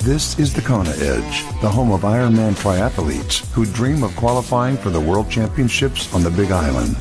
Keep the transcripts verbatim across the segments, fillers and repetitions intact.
This is the Kona Edge, the home of Ironman triathletes who dream of qualifying for the World Championships on the Big Island.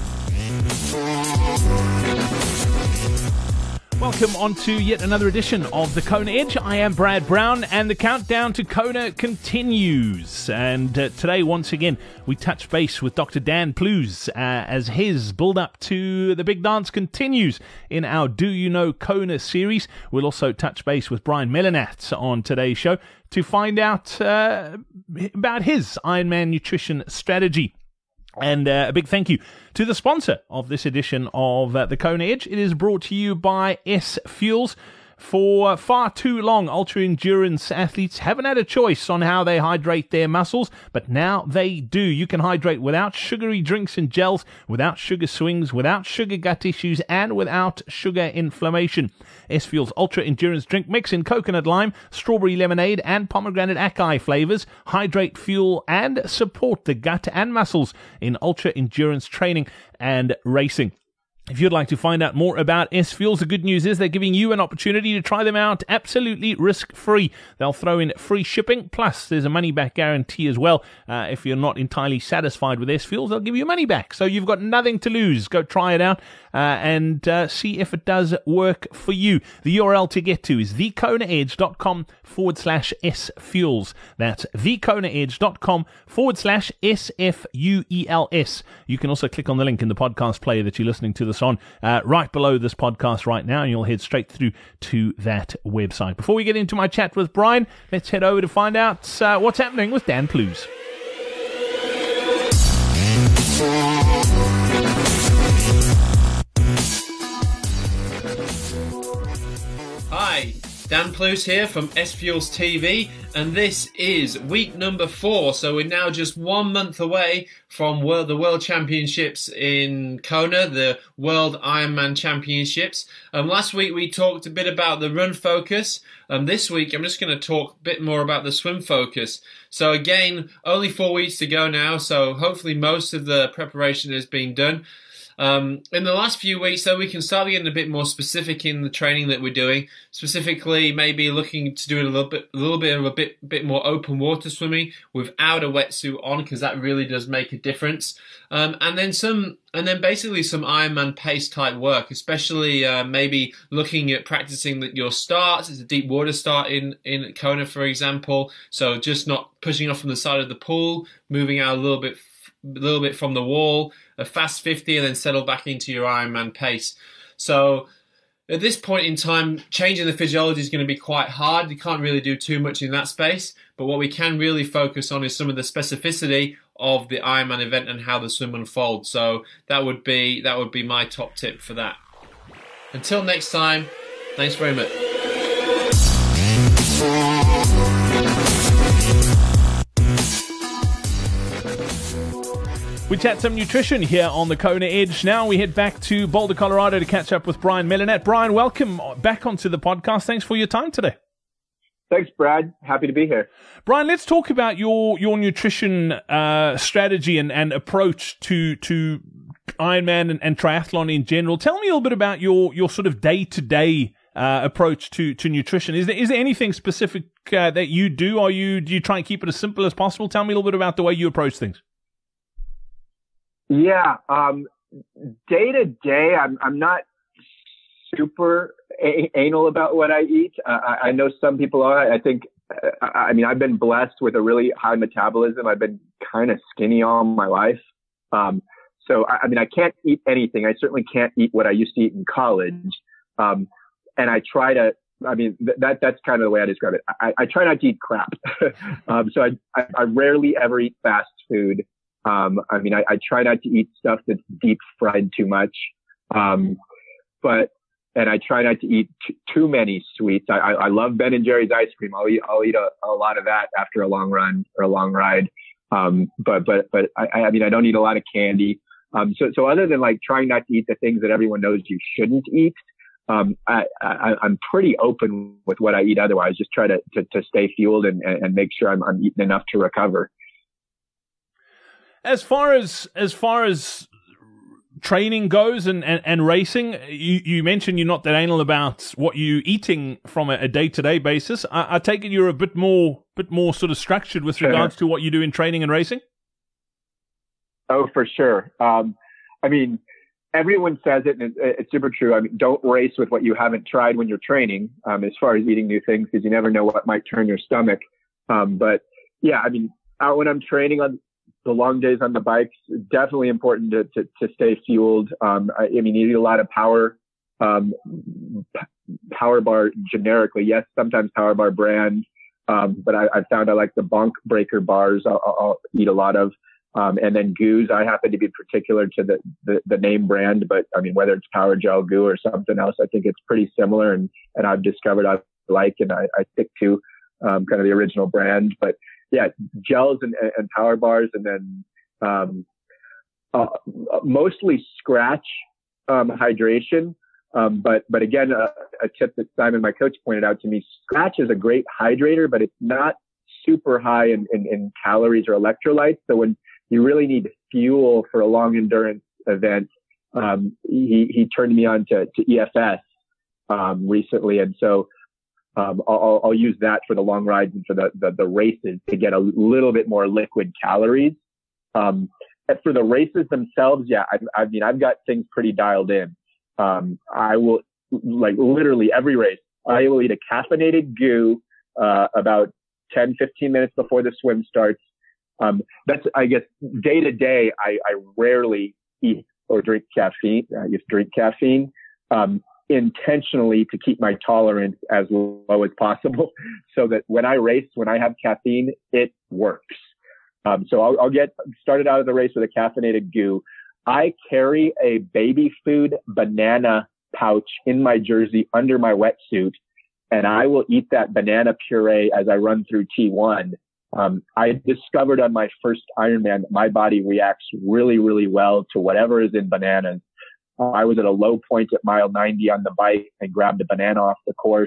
Welcome on to yet another edition of the Kona Edge. I am Brad Brown, and the countdown to Kona continues. And uh, today, once again, we touch base with Doctor Dan Plews uh, as his build-up to the big dance continues in our Do You Know Kona series. We'll also touch base with Brian Melinat on today's show to find out uh, about his Ironman nutrition strategy. And uh, a big thank you to the sponsor of this edition of uh, the Kona Edge. It is brought to you by S Fuels. For far too long, ultra-endurance athletes haven't had a choice on how they hydrate their muscles, but now they do. You can hydrate without sugary drinks and gels, without sugar swings, without sugar gut issues, and without sugar inflammation. S Fuels ultra-endurance drink mix in coconut lime, strawberry lemonade, and pomegranate acai flavors hydrate, fuel, and support the gut and muscles in ultra-endurance training and racing. If you'd like to find out more about S Fuels, the good news is they're giving you an opportunity to try them out absolutely risk-free. They'll throw in free shipping, plus there's a money-back guarantee as well. Uh, if you're not entirely satisfied with S Fuels, they'll give you money back. So you've got nothing to lose. Go try it out uh, and uh, see if it does work for you. The U R L to get to is thekonaedge.com forward slash S Fuels. That's thekonaedge.com forward slash S F U E L S. You can also click on the link in the podcast player that you're listening to this on uh, right below this podcast right now, and you'll head straight through to that website. Before we get into my chat with Brian, let's head over to find out uh, what's happening with Dan Plews. Hi, Dan Plews here from S Fuels T V, and this is week number four. So we're now just one month away from world, the World Championships in Kona, the World Ironman Championships. Um, last week we talked a bit about the run focus. Um, this week I'm just going to talk a bit more about the swim focus. So again, only four weeks to go now, so hopefully most of the preparation has been done. Um, in the last few weeks, though, we can start getting a bit more specific in the training that we're doing. Specifically, maybe looking to do a little bit, a little bit of a bit, bit more open water swimming without a wetsuit on, because that really does make a difference. Um, and then some, and then basically some Ironman pace type work, especially uh, maybe looking at practicing that your starts. It's a deep water start in in Kona, for example. So just not pushing off from the side of the pool, moving out a little bit. a little bit from the wall, a fast fifty, and then settle back into your Ironman pace. So at this point in time, changing the physiology is going to be quite hard. You can't really do too much in that space, but what we can really focus on is some of the specificity of the Ironman event and how the swim unfolds. So that would be that would be my top tip for that. Until next time, thanks very much. We chat some nutrition here on the Kona Edge. Now we head back to Boulder, Colorado to catch up with Brian Melinat. Brian, welcome back onto the podcast. Thanks for your time today. Thanks, Brad. Happy to be here. Brian, let's talk about your your nutrition uh, strategy and, and approach to to Ironman and, and triathlon in general. Tell me a little bit about your, your sort of day-to-day uh, approach to, to nutrition. Is there is there anything specific uh, that you do? Are you do you try and keep it as simple as possible? Tell me a little bit about the way you approach things. Yeah, um, day to day, I'm I'm not super a- anal about what I eat. Uh, I, I know some people are. I think, uh, I mean, I've been blessed with a really high metabolism. I've been kind of skinny all my life. Um, so, I, I mean, I can't eat anything. I certainly can't eat what I used to eat in college. Um, and I try to, I mean, th- that that's kind of the way I describe it. I, I try not to eat crap. um, so I, I, I rarely ever eat fast food. Um, I mean, I, I try not to eat stuff that's deep fried too much. Um, but, and I try not to eat t- too many sweets. I, I, I love Ben and Jerry's ice cream. I'll eat, I'll eat a, a lot of that after a long run or a long ride. Um, but, but, but I, I mean, I don't eat a lot of candy. Um, so, so other than like trying not to eat the things that everyone knows you shouldn't eat, um, I, I, I'm pretty open with what I eat. Otherwise, just try to, to, to stay fueled and, and make sure I'm, I'm eating enough to recover. As far as as far as training goes and, and, and racing, you, you mentioned you're not that anal about what you're eating from a, a day-to-day basis. I, I take it you're a bit more bit more sort of structured with regards to what you do in training and racing? Oh, for sure. Um, I mean, everyone says it, and it's, it's super true. I mean, don't race with what you haven't tried when you're training, um, as far as eating new things, because you never know what might turn your stomach. Um, but yeah, I mean, out when I'm training on the long days on the bikes, definitely important to, to, to stay fueled. Um, I, I mean, you need a lot of power, um, p- power bar generically. Yes, sometimes power bar brand. Um, but I, I found I like the bonk breaker bars. I'll, I'll eat a lot of. Um, and then goos, I happen to be particular to the, the, the name brand, but I mean, whether it's Power Gel Goo or something else, I think it's pretty similar, and, and I've discovered I like, and I, I stick to, um, kind of the original brand. But yeah, gels and, and power bars, and then, um, uh, mostly scratch, um, hydration. Um, but, but again, a, a tip that Simon, my coach, pointed out to me, scratch is a great hydrator, but it's not super high in, in, in calories or electrolytes. So when you really need fuel for a long endurance event, um, he, he turned me on to, to E F S, um, recently. And so, um, I'll, I'll use that for the long rides and for the, the, the races to get a little bit more liquid calories. Um, and for the races themselves, yeah, I, I mean, I've got things pretty dialed in. Um, I will, like, literally every race, I will eat a caffeinated goo, uh, about ten, fifteen minutes before the swim starts. Um, that's, I guess, day to day, I, I rarely eat or drink caffeine. I just drink caffeine, um, intentionally to keep my tolerance as low as possible, so that when I race, when I have caffeine, it works. Um, so I'll, I'll get started out of the race with a caffeinated goo. I carry a baby food banana pouch in my jersey under my wetsuit, and I will eat that banana puree as I run through T one. Um, I discovered on my first Ironman that my body reacts really, really well to whatever is in bananas. Uh, I was at a low point at mile ninety on the bike and grabbed a banana off the course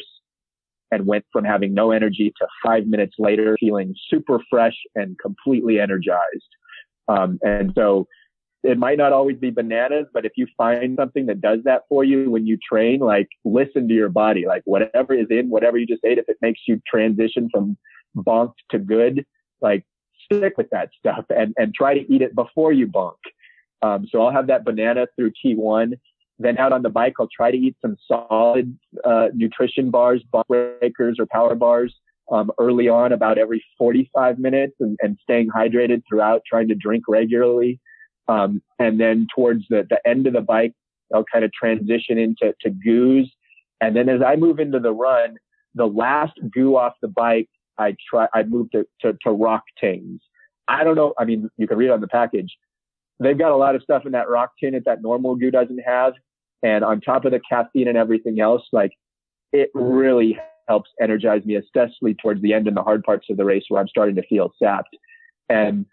and went from having no energy to five minutes later feeling super fresh and completely energized. Um, and so it might not always be bananas, but if you find something that does that for you when you train, like, listen to your body, like whatever is in, whatever you just ate, if it makes you transition from bonk to good, like, stick with that stuff and, and try to eat it before you bonk. Um, so I'll have that banana through T one. Then out on the bike, I'll try to eat some solid, uh, nutrition bars, bonk breakers or power bars, um, early on, about every forty-five minutes, and, and staying hydrated throughout, trying to drink regularly. Um, and then towards the, the end of the bike, I'll kind of transition into to goos. And then as I move into the run, the last goo off the bike, I try, I move to, to, to Roctanes. I don't know. I mean, you can read on the package. They've got a lot of stuff in that Roctane that that normal goo doesn't have. And on top of the caffeine and everything else, like, it really helps energize me, especially towards the end and the hard parts of the race where I'm starting to feel sapped. And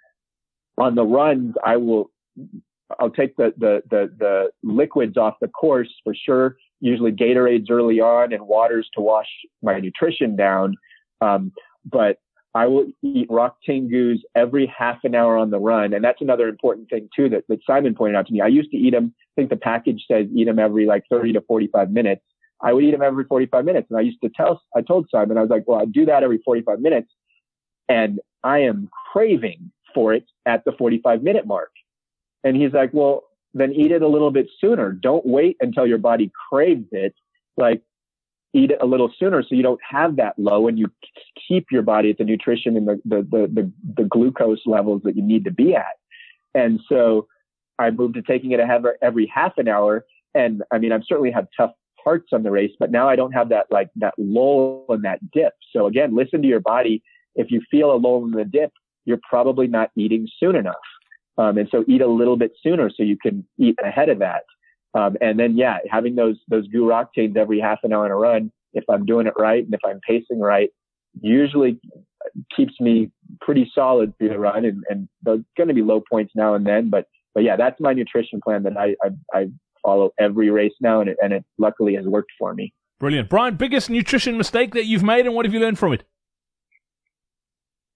on the runs, I will, I'll take the, the, the, the liquids off the course for sure. Usually Gatorades early on and waters to wash my nutrition down. Um, but I will eat Roctane goos every half an hour on the run. And that's another important thing too, that, that Simon pointed out to me. I used to eat them. I think the package says eat them every like thirty to forty-five minutes. I would eat them every forty-five minutes. And I used to tell, I told Simon, I was like, well, I do that every forty-five minutes. And I am craving for it at the forty-five minute mark. And he's like, well, then eat it a little bit sooner. Don't wait until your body craves it. Like, eat it a little sooner so you don't have that low, and you keep your body at the nutrition and the, the, the, the, the glucose levels that you need to be at. And so I moved to taking it every half an hour. And I mean, I've certainly had tough parts on the race, but now I don't have that, like, that lull and that dip. So again, listen to your body. If you feel a lull in the dip, you're probably not eating soon enough. Um, and so eat a little bit sooner so you can eat ahead of that. Um, and then, yeah, having those, those goo Roctanes every half an hour in a run, if I'm doing it right and if I'm pacing right, usually keeps me pretty solid through the run. And, and there's going to be low points now and then, but, but yeah, that's my nutrition plan that I, I, I follow every race now. And it, and it luckily has worked for me. Brilliant. Brian, biggest nutrition mistake that you've made, and what have you learned from it?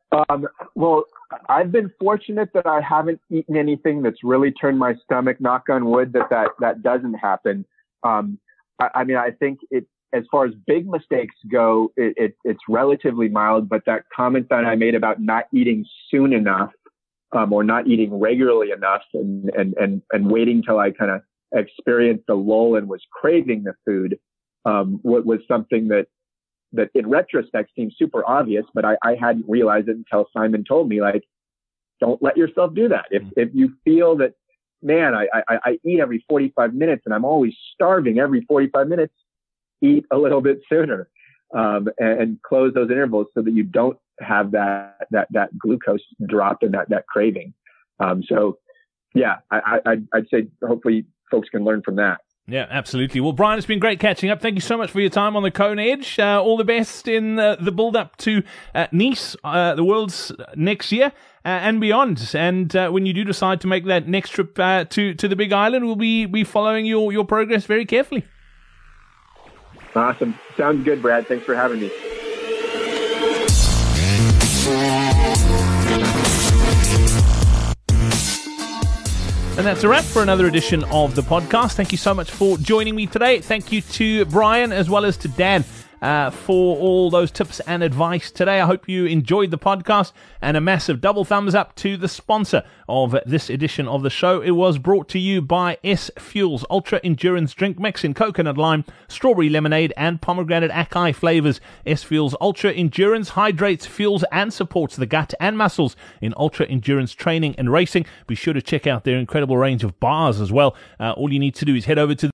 Um, well, I've been fortunate that I haven't eaten anything that's really turned my stomach. Knock on wood that that, that doesn't happen. Um, I, I mean, I think it, as far as big mistakes go, it, it, it's relatively mild, but that comment that I made about not eating soon enough, um, or not eating regularly enough and, and, and, and waiting till I kind of experienced the lull and was craving the food, um, what was something that, that in retrospect seems super obvious, but I, I hadn't realized it until Simon told me, like, don't let yourself do that. If, if you feel that, man, I, I, I eat every forty-five minutes and I'm always starving every forty-five minutes, eat a little bit sooner, um, and, and close those intervals so that you don't have that, that, that glucose drop and that, that craving. Um, so yeah, I, I, I'd say hopefully folks can learn from that. Yeah, absolutely. Well, Brian, it's been great catching up. Thank you so much for your time on the Kona Edge. Uh, all the best in uh, the build-up to uh, Nice, uh, the Worlds next year, uh, and beyond. And uh, when you do decide to make that next trip uh, to to the Big Island, we'll be be following your your progress very carefully. Awesome. Sounds good, Brad. Thanks for having me. And that's a wrap for another edition of the podcast. Thank you so much for joining me today. Thank you to Brian as well as to Dan uh, for all those tips and advice today. I hope you enjoyed the podcast, and a massive double thumbs up to the sponsor of this edition of the show. It was brought to you by S Fuels Ultra Endurance Drink Mix in coconut lime, strawberry lemonade and pomegranate acai flavors. S Fuels Ultra Endurance hydrates, fuels and supports the gut and muscles in ultra endurance training and racing. Be sure to check out their incredible range of bars as well. Uh, all you need to do is head over to